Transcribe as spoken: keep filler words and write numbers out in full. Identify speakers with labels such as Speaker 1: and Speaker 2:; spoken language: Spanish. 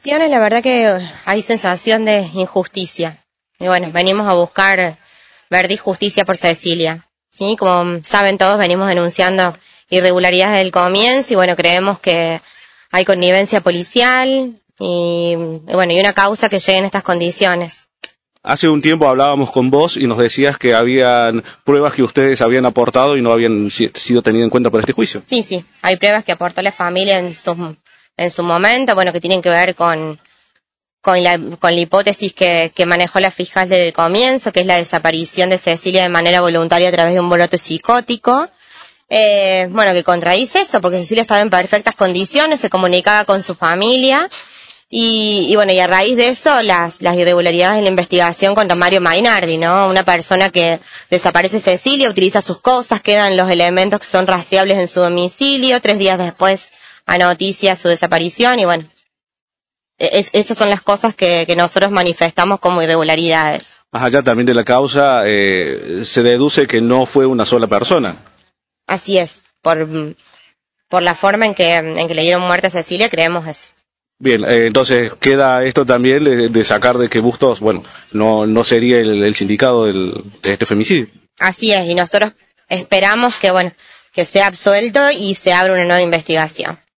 Speaker 1: Tiene la verdad que hay sensación de injusticia. Y bueno, venimos a buscar verdad y justicia por Cecilia. Sí, como saben todos, venimos denunciando irregularidades del comienzo y bueno, creemos que hay connivencia policial y, y bueno, y una causa que llegue en estas condiciones.
Speaker 2: Hace un tiempo hablábamos con vos y nos decías que habían pruebas que ustedes habían aportado y no habían si- sido tenidas en cuenta por este juicio.
Speaker 1: Sí, sí, hay pruebas que aportó la familia en su, en su momento, bueno, que tienen que ver con con la, con la hipótesis que, que manejó la fiscal desde el comienzo, que es la desaparición de Cecilia de manera voluntaria a través de un brote psicótico. Eh, bueno, que contradice eso, porque Cecilia estaba en perfectas condiciones, se comunicaba con su familia, y, y bueno, y a raíz de eso, las, las irregularidades en la investigación contra Mario Mainardi, ¿no? Una persona que desaparece Cecilia, utiliza sus cosas, quedan los elementos que son rastreables en su domicilio, tres días después anoticia su desaparición, y bueno, Es, esas son las cosas que, que nosotros manifestamos como irregularidades.
Speaker 2: Más allá también de la causa, eh, se deduce que no fue una sola persona.
Speaker 1: Así es, por, por la forma en que, en que le dieron muerte a Cecilia, creemos eso.
Speaker 2: Bien, eh, entonces queda esto también de, de sacar de que Bustos, bueno, no, no sería el, el sindicado del, de este femicidio.
Speaker 1: Así es, y nosotros esperamos que, bueno, que sea absuelto y se abra una nueva investigación.